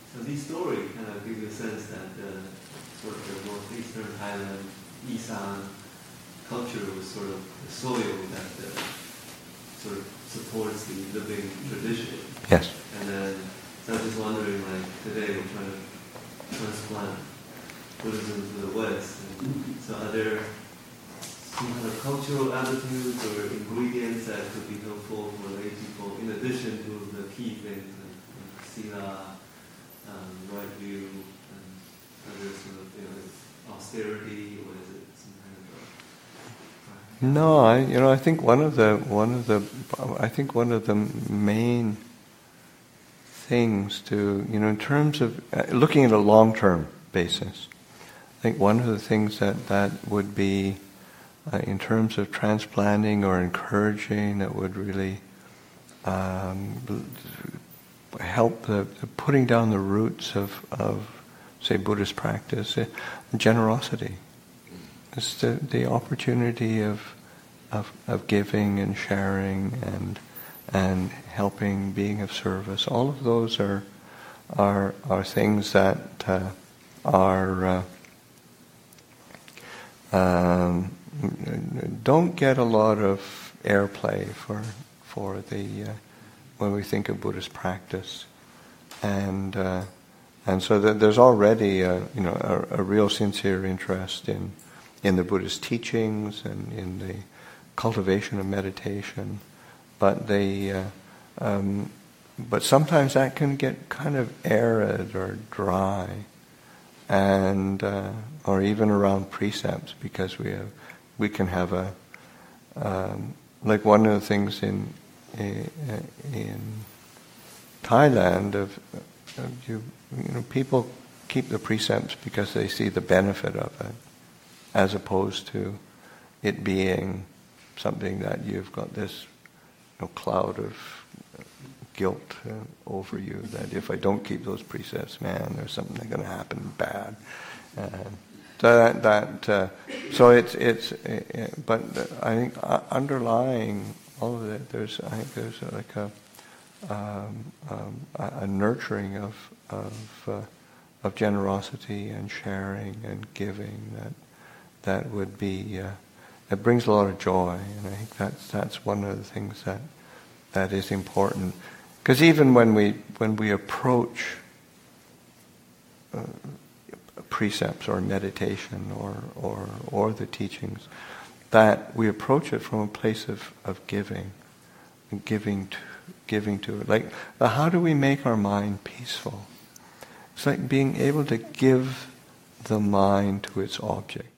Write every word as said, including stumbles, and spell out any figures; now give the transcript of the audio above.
So these stories kind of give you a sense that uh, sort of the northeastern Thailand, Isan culture was sort of the soil that uh, sort of supports the living tradition. Yes. And then, so I was just wondering, like today we're trying to transplant Buddhism to the West. And so are there some kind of cultural attitudes or ingredients that could be helpful for lay people in addition to the key things like, like sila, um, right view, and other sort of, you know, is austerity, or is it some kind of a... No, I, you know, I think one of the, one of the, I think one of the main things to, you know, in terms of uh, looking at a long-term basis, I think one of the things that, that would be, uh, in terms of transplanting or encouraging, that would really um, help the, the putting down the roots of, of say, Buddhist practice, uh, generosity. It's the, the opportunity of, of of giving and sharing and and helping, being of service. All of those are are are things that uh, are uh, um, don't get a lot of airplay for for the uh, when we think of Buddhist practice, and uh, and so that there's already a, you know a, a real sincere interest in in the Buddhist teachings and in the cultivation of meditation, but they uh, um, but sometimes that can get kind of arid or dry, and uh, or even around precepts, because we have we can have a um, like one of the things in in Thailand of, of you, you know people keep the precepts because they see the benefit of it, as opposed to it being something that you've got this you know, cloud of guilt uh, over you, that if I don't keep those precepts, man, there's something going to happen bad. Uh, so that, that uh, so it's it's, uh, but I think uh, underlying all of it, there's I think there's like a um, um, a nurturing of of uh, of generosity and sharing and giving that that would be uh, it brings a lot of joy, and I think that's that's one of the things that that is important. Because even when we when we approach uh, precepts or meditation or, or or the teachings, that we approach it from a place of, of giving, and giving to giving to it. Like, how do we make our mind peaceful? It's like being able to give the mind to its object.